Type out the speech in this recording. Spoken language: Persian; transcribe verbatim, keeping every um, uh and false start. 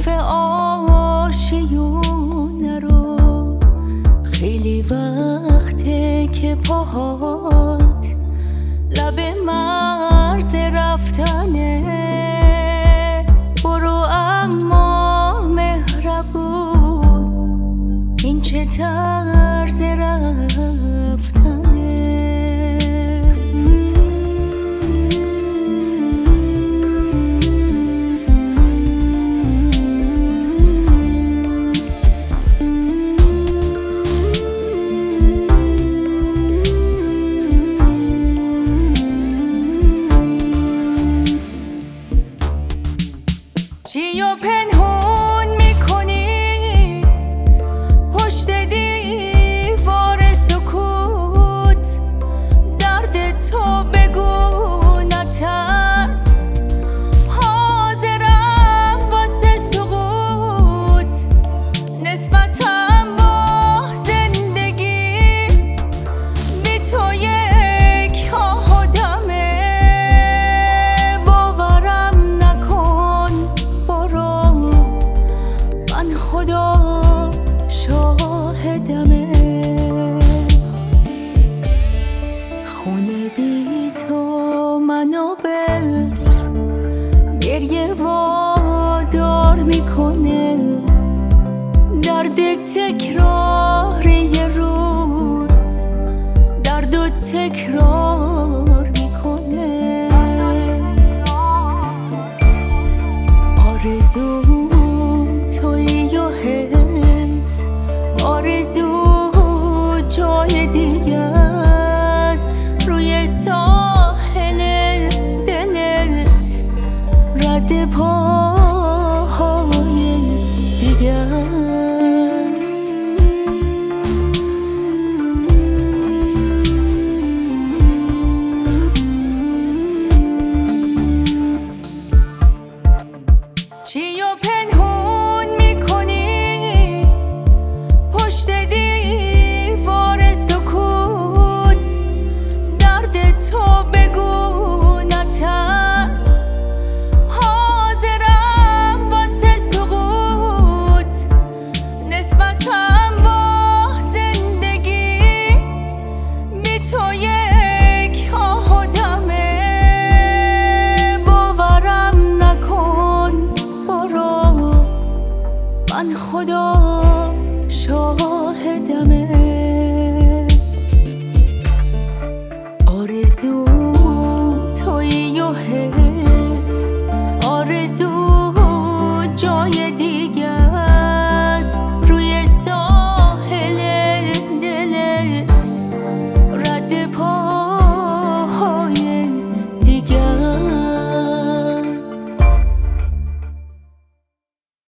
حرف آشیونه رو خیلی وقته که پاهات لب مرز رفتنه. برو اما مهربون، این چه طرز رفتنه. چی و پنهون میکنی پشت دیوار سکوت؟ درد تو بگو نترس، حاضرم واسه سقوط. نسبتم با زندگی بی تو یک آدمه. باورم نکن، خدا شاهدمه. خونه بی تو منو به گریه وادار میکنه. درد تکرار یه روز درد و تکرار میکنه. آرزو تویی و آرزو جای دیگه است، روی ساحل دلت رد پاهای دیگه است. چی و پنهون میکنی پشت دیوار سکوت؟ درد تو بگو نترس، حاضرم واسه سقوط. نسبتم با زندگی بی تو یک آدمه. باورم نکن، برو، من خدا شاهدمه.